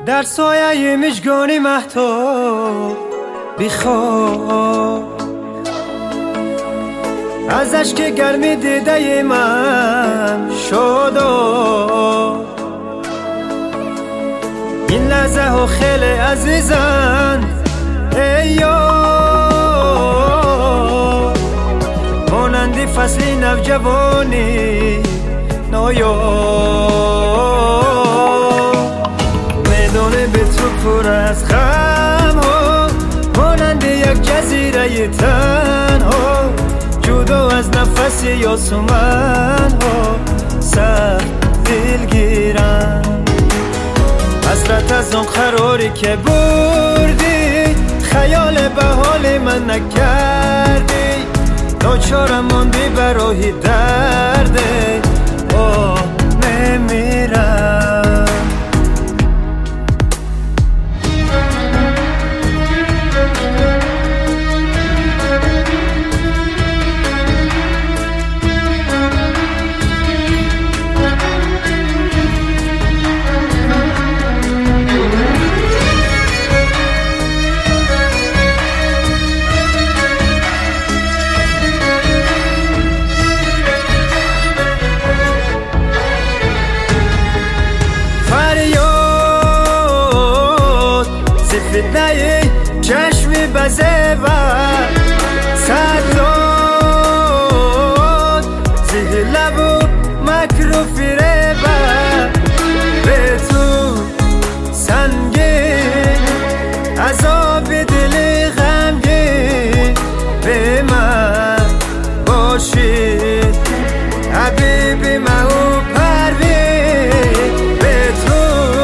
در سایه مژگانی مهتاب بیخواب از اشک گرمی دیده من شد این لحظه ها خیلی عزیزن ای یار مانندی فصلی نوجوانی نایاب میدانه به تو پر از غم ها مانند یک جزیره تنها جدا از نفس یاسمن ها سخت دلگیرم حسرت از آن قراری که بردی خیال به حال من نکردی ناچارم ماندی برای درد نمیرم فتنه چشمی بزه و صداد زهر لب و مکر و فریب به تو سنگین عذاب دل غمگین به من باشی حبیبی من و پروین به تو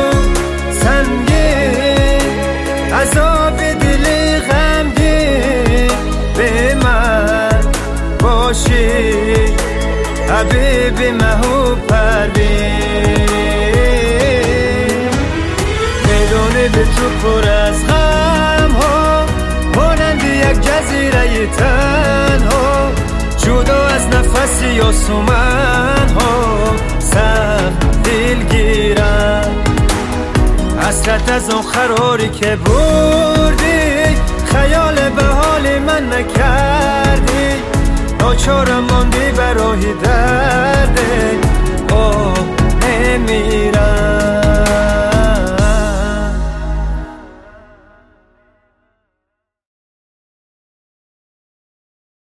سنگین عذاب دل غمگین به من باشی حبیب مهو پروین میدونه به تو پر از غم ها مانند یک جزیره تنها جدا از نفس یاسمن ها سخت دلگیرم حسرت از آن قراری که بردی خیال به حال من نکردی ناچارم ماندی برای درد